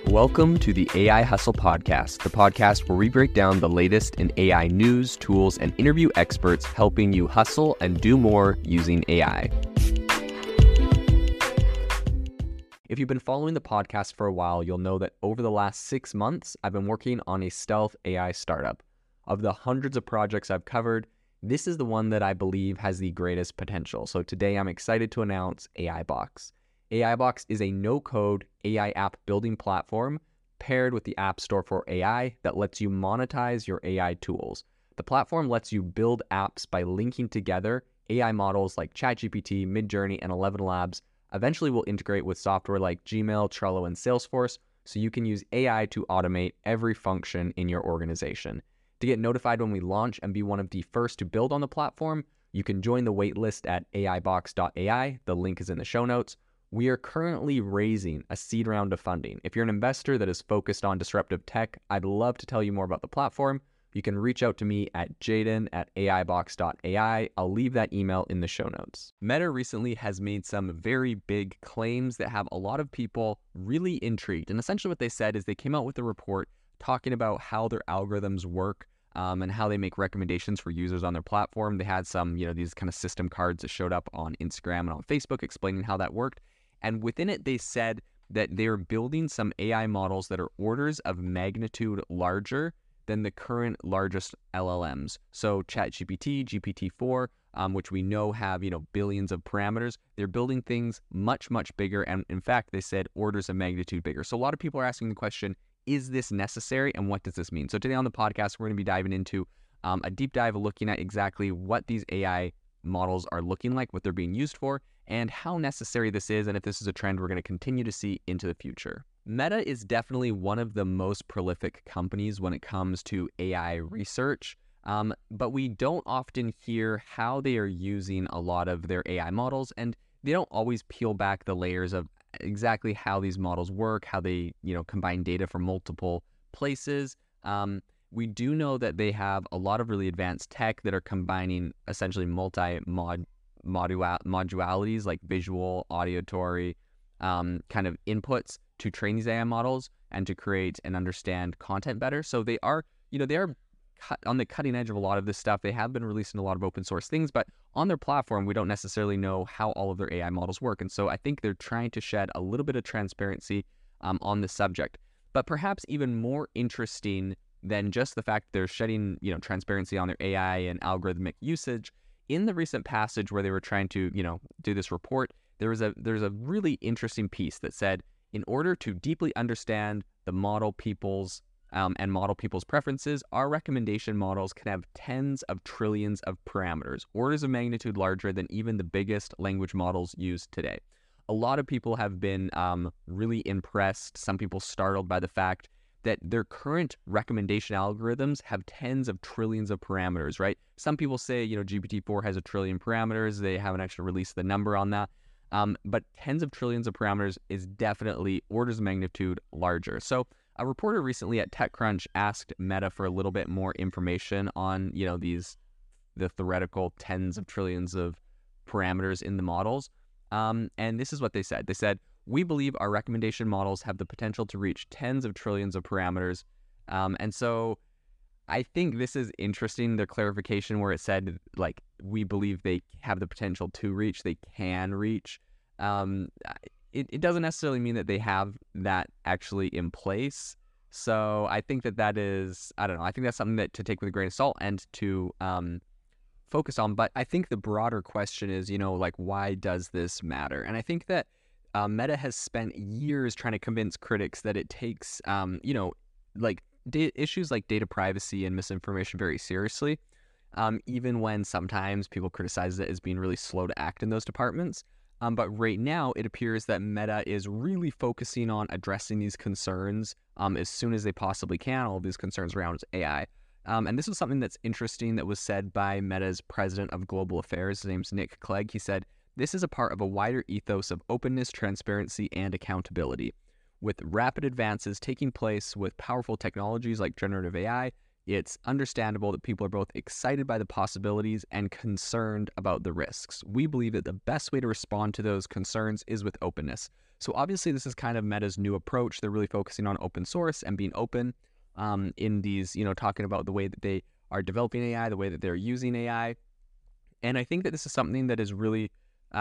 Welcome to the AI Hustle Podcast, the podcast where we break down the latest in AI news, tools, and interview experts helping you hustle and do more using AI. If you've been following the podcast for a while, you'll know that over the last 6 months, I've been working on a stealth AI startup. Of the hundreds of projects I've covered, this is the one that I believe has the greatest potential. So today I'm excited to announce AIBox. AIBox is a no-code AI app building platform paired with the App Store for AI that lets you monetize your AI tools. The platform lets you build apps by linking together AI models like ChatGPT, Midjourney, and ElevenLabs. Eventually will integrate with software like Gmail, Trello, and Salesforce, so you can use AI to automate every function in your organization. To get notified when we launch and be one of the first to build on the platform, you can join the waitlist at aibox.ai. The link is in the show notes. We are currently raising a seed round of funding. If you're an investor that is focused on disruptive tech, I'd love to tell you more about the platform. You can reach out to me at jaden@aibox.ai. I'll leave that email in the show notes. Meta recently has made some very big claims that have a lot of people really intrigued. And essentially what they said is they came out with a report talking about how their algorithms work and how they make recommendations for users on their platform. They had some, these kind of system cards that showed up on Instagram and on Facebook explaining how that worked. And within it, they said that they're building some AI models that are orders of magnitude larger than the current largest LLMs. So ChatGPT, GPT-4, which we know have, billions of parameters, they're building things much, much bigger. And in fact, they said orders of magnitude bigger. So a lot of people are asking the question, is this necessary and what does this mean? So today on the podcast, we're going to be diving into a deep dive looking at exactly what these AI models are looking like, what they're being used for, and how necessary this is, and if this is a trend we're going to continue to see into the future. Meta is definitely one of the most prolific companies when it comes to AI research, but we don't often hear how they are using a lot of their AI models, and they don't always peel back the layers of exactly how these models work, how they, combine data from multiple places. We do know that they have a lot of really advanced tech that are combining essentially modualities like visual, auditory kind of inputs to train these AI models and to create and understand content better. So they are, on the cutting edge of a lot of this stuff. They have been releasing a lot of open source things, but on their platform, we don't necessarily know how all of their AI models work. And so I think they're trying to shed a little bit of transparency on the subject. But perhaps even more interesting than just the fact they're shedding, transparency on their AI and algorithmic usage. In the recent passage where they were trying to, do this report, there's a really interesting piece that said, in order to deeply understand the model people's and model people's preferences, our recommendation models can have tens of trillions of parameters, orders of magnitude larger than even the biggest language models used today. A lot of people have been really impressed, some people startled by the fact that their current recommendation algorithms have tens of trillions of parameters, right? Some people say, GPT-4 has 1 trillion parameters. They haven't actually released the number on that. But tens of trillions of parameters is definitely orders of magnitude larger. So a reporter recently at TechCrunch asked Meta for a little bit more information on, the theoretical tens of trillions of parameters in the models. And this is what they said. They said, we believe our recommendation models have the potential to reach tens of trillions of parameters. And so I think this is interesting, the clarification where it said, we believe they have the potential to reach, they can reach. It doesn't necessarily mean that they have that actually in place. So I think that is, I don't know, I think that's something that to take with a grain of salt and to focus on. But I think the broader question is, why does this matter? And I think that Meta has spent years trying to convince critics that it takes, issues like data privacy and misinformation very seriously, even when sometimes people criticize it as being really slow to act in those departments. But right now, it appears that Meta is really focusing on addressing these concerns as soon as they possibly can, all of these concerns around AI. And this was something that's interesting that was said by Meta's president of global affairs. His name's Nick Clegg. He said, this is a part of a wider ethos of openness, transparency, and accountability. With rapid advances taking place with powerful technologies like generative AI, it's understandable that people are both excited by the possibilities and concerned about the risks. We believe that the best way to respond to those concerns is with openness. So obviously this is kind of Meta's new approach. They're really focusing on open source and being open in these, talking about the way that they are developing AI, the way that they're using AI. And I think that this is something that is really,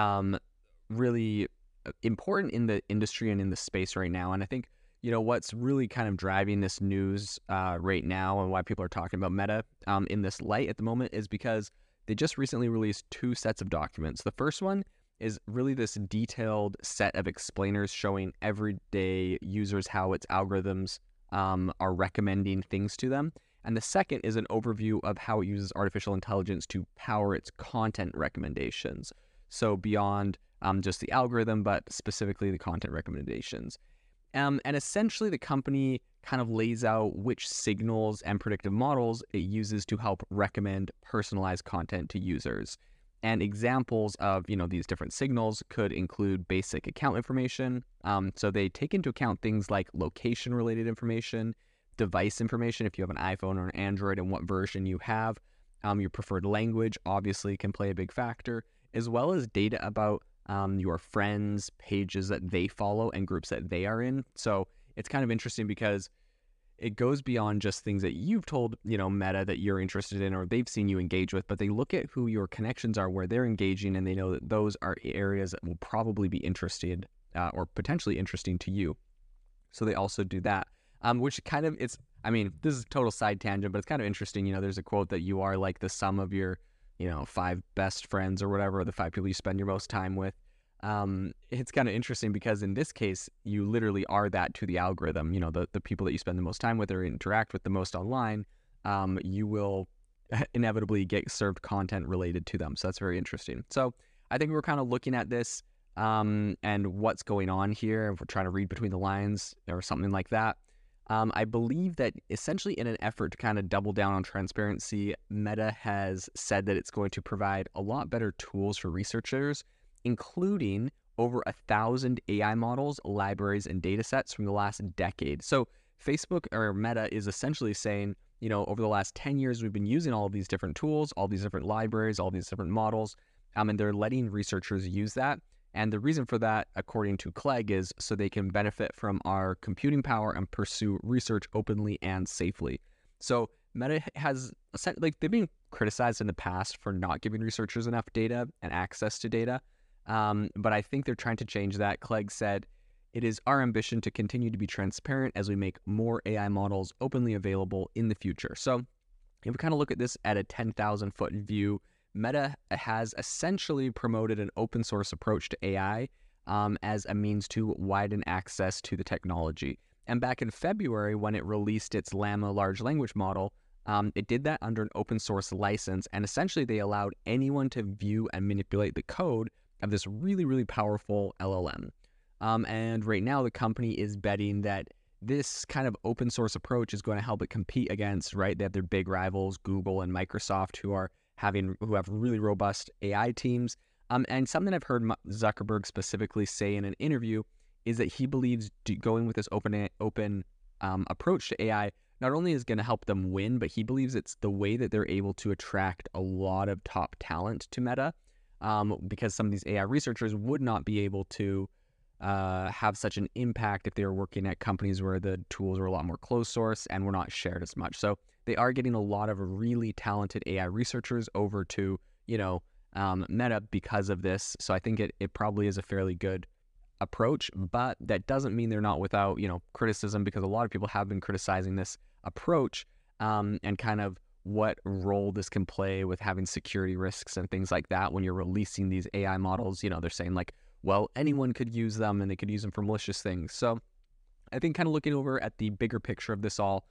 really important in the industry and in the space right now. And I think, what's really kind of driving this news right now and why people are talking about Meta in this light at the moment is because they just recently released 2 sets of documents. The first one is really this detailed set of explainers showing everyday users how its algorithms are recommending things to them. And the second is an overview of how it uses artificial intelligence to power its content recommendations. So beyond just the algorithm, but specifically the content recommendations. And essentially the company kind of lays out which signals and predictive models it uses to help recommend personalized content to users. And examples of, these different signals could include basic account information. So they take into account things like location-related information, device information, if you have an iPhone or an Android and what version you have. Your preferred language obviously can play a big factor, as well as data about your friends, pages that they follow, and groups that they are in. So it's kind of interesting because it goes beyond just things that you've told, Meta that you're interested in or they've seen you engage with, but they look at who your connections are, where they're engaging, and they know that those are areas that will probably be interested or potentially interesting to you. So they also do that, which kind of, this is a total side tangent, but it's kind of interesting. There's a quote that you are like the sum of your 5 best friends or whatever, or the 5 people you spend your most time with. It's kind of interesting because in this case, you literally are that to the algorithm. The people that you spend the most time with or interact with the most online, you will inevitably get served content related to them. So that's very interesting. So I think we're kind of looking at this and what's going on here. If we're trying to read between the lines or something like that. I believe that essentially in an effort to kind of double down on transparency, Meta has said that it's going to provide a lot better tools for researchers, including over 1,000 AI models, libraries, and data sets from the last decade. So Facebook or Meta is essentially saying, over the last 10 years, we've been using all of these different tools, all these different libraries, all these different models, and they're letting researchers use that. And the reason for that, according to Clegg, is so they can benefit from our computing power and pursue research openly and safely. So Meta has, they've been criticized in the past for not giving researchers enough data and access to data. But I think they're trying to change that. Clegg said, "It is our ambition to continue to be transparent as we make more AI models openly available in the future." So if we kind of look at this at a 10,000-foot view, Meta has essentially promoted an open source approach to AI as a means to widen access to the technology. And back in February, when it released its Llama large language model, it did that under an open source license. And essentially, they allowed anyone to view and manipulate the code of this really, really powerful LLM. And right now, the company is betting that this kind of open source approach is going to help it compete against, right? They have their big rivals, Google and Microsoft, who have really robust AI teams. And something I've heard Zuckerberg specifically say in an interview is that he believes going with this open approach to AI not only is going to help them win, but he believes it's the way that they're able to attract a lot of top talent to Meta, because some of these AI researchers would not be able to have such an impact if they were working at companies where the tools were a lot more closed source and were not shared as much. So they are getting a lot of really talented AI researchers over to, Meta because of this. So I think it probably is a fairly good approach, but that doesn't mean they're not without, criticism, because a lot of people have been criticizing this approach and kind of what role this can play with having security risks and things like that when you're releasing these AI models. They're saying like, well, anyone could use them and they could use them for malicious things. So I think kind of looking over at the bigger picture of this all,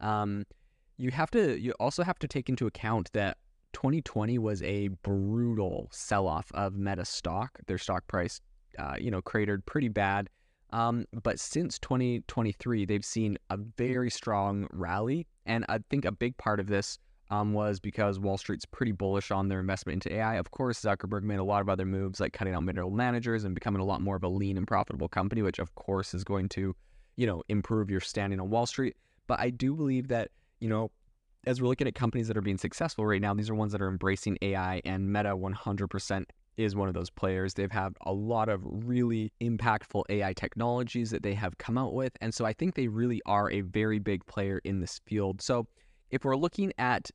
you also have to take into account that 2020 was a brutal sell-off of Meta stock. Their stock price, cratered pretty bad. But since 2023, they've seen a very strong rally. And I think a big part of this was because Wall Street's pretty bullish on their investment into AI. Of course, Zuckerberg made a lot of other moves, like cutting out middle managers and becoming a lot more of a lean and profitable company, which of course is going to, improve your standing on Wall Street. But I do believe that, as we're looking at companies that are being successful right now, these are ones that are embracing AI, and Meta 100% is one of those players. They've had a lot of really impactful AI technologies that they have come out with. And so I think they really are a very big player in this field. So if we're looking at,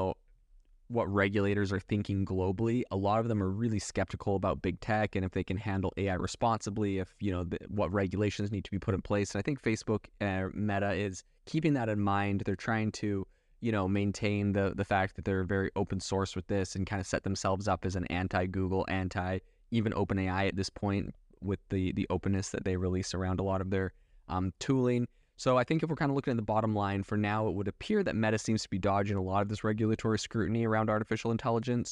what regulators are thinking globally, a lot of them are really skeptical about big tech and if they can handle AI responsibly, if, what regulations need to be put in place. And I think Facebook, Meta is keeping that in mind. They're trying to, maintain the fact that they're very open source with this and kind of set themselves up as an anti-Google, even OpenAI at this point with the openness that they release around a lot of their tooling. So I think if we're kind of looking at the bottom line for now, it would appear that Meta seems to be dodging a lot of this regulatory scrutiny around artificial intelligence.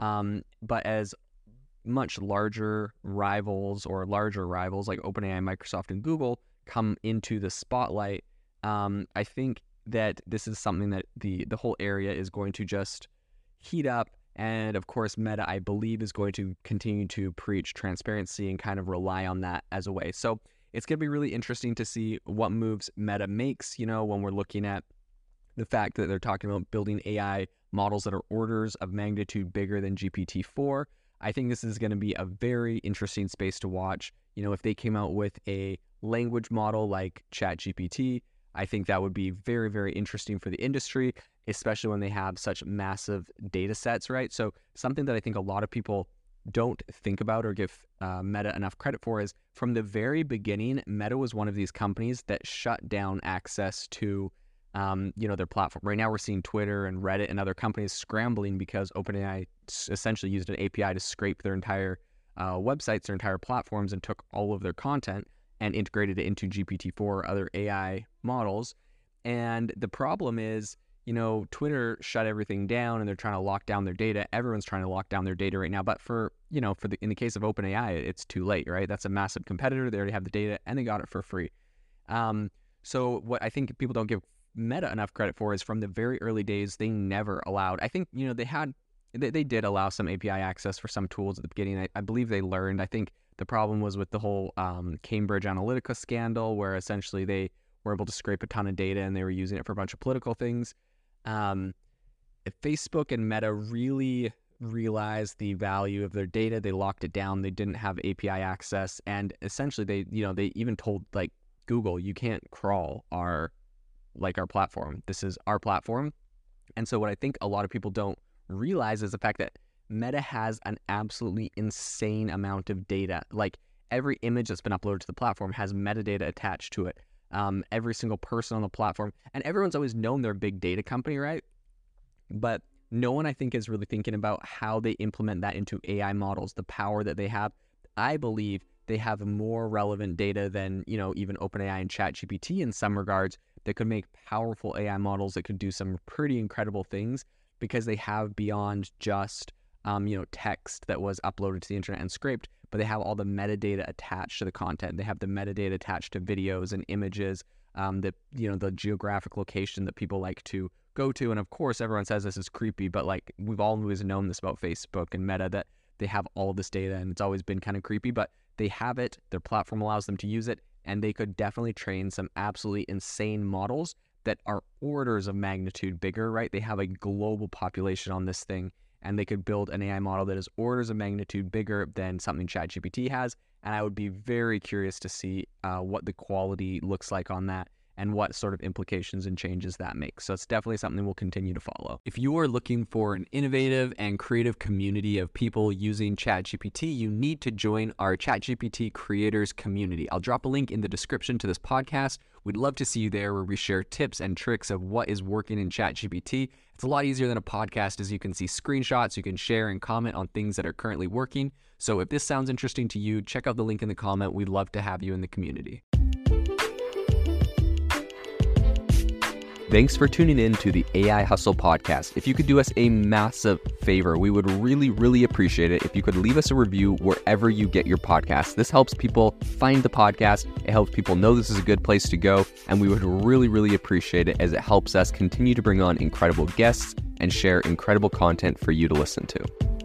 But as much larger rivals like OpenAI, Microsoft, and Google come into the spotlight, I think that this is something that the whole area is going to just heat up. And of course, Meta, I believe, is going to continue to preach transparency and kind of rely on that as a way. So it's going to be really interesting to see what moves Meta makes, when we're looking at the fact that they're talking about building AI models that are orders of magnitude bigger than GPT-4. I think this is going to be a very interesting space to watch. If they came out with a language model like ChatGPT, I think that would be very, very interesting for the industry, especially when they have such massive data sets, right? So something that I think a lot of people don't think about or give Meta enough credit for is from the very beginning, Meta was one of these companies that shut down access to, their platform. Right now we're seeing Twitter and Reddit and other companies scrambling because OpenAI essentially used an API to scrape their entire websites, their entire platforms, and took all of their content and integrated it into GPT-4 or other AI models. And the problem is, Twitter shut everything down and they're trying to lock down their data. Everyone's trying to lock down their data right now. But in the case of OpenAI, it's too late, right? That's a massive competitor. They already have the data and they got it for free. So what I think people don't give Meta enough credit for is from the very early days, they never allowed, I think, they did allow some API access for some tools at the beginning. I believe they learned. I think the problem was with the whole Cambridge Analytica scandal, where essentially they were able to scrape a ton of data and they were using it for a bunch of political things. Facebook and Meta really realized the value of their data. They locked it down. They didn't have API access, and essentially they even told like Google, you can't crawl our platform. This is our platform. And so what I think a lot of people don't realize is the fact that Meta has an absolutely insane amount of data. Like every image that's been uploaded to the platform has metadata attached to it. Every single person on the platform, and everyone's always known they're a big data company, right? But no one, I think, is really thinking about how they implement that into AI models, the power that they have. I believe they have more relevant data than, even OpenAI and ChatGPT in some regards that could make powerful AI models that could do some pretty incredible things because they have beyond just, text that was uploaded to the internet and scraped, but they have all the metadata attached to the content. They have the metadata attached to videos and images, the geographic location that people like to go to. And of course, everyone says this is creepy, but like we've always known this about Facebook and Meta, that they have all this data and it's always been kind of creepy, but they have it. Their platform allows them to use it, and they could definitely train some absolutely insane models that are orders of magnitude bigger, right? They have a global population on this thing, and they could build an AI model that is orders of magnitude bigger than something ChatGPT has. And I would be very curious to see what the quality looks like on that and what sort of implications and changes that makes. So it's definitely something we'll continue to follow. If you are looking for an innovative and creative community of people using ChatGPT, you need to join our ChatGPT creators community. I'll drop a link in the description to this podcast. We'd love to see you there, where we share tips and tricks of what is working in ChatGPT. It's a lot easier than a podcast, as you can see screenshots, you can share and comment on things that are currently working. So if this sounds interesting to you, check out the link in the comment. We'd love to have you in the community. Thanks for tuning in to the AI Hustle podcast. If you could do us a massive favor, we would really, really appreciate it if you could leave us a review wherever you get your podcasts. This helps people find the podcast. It helps people know this is a good place to go. And we would really, really appreciate it, as it helps us continue to bring on incredible guests and share incredible content for you to listen to.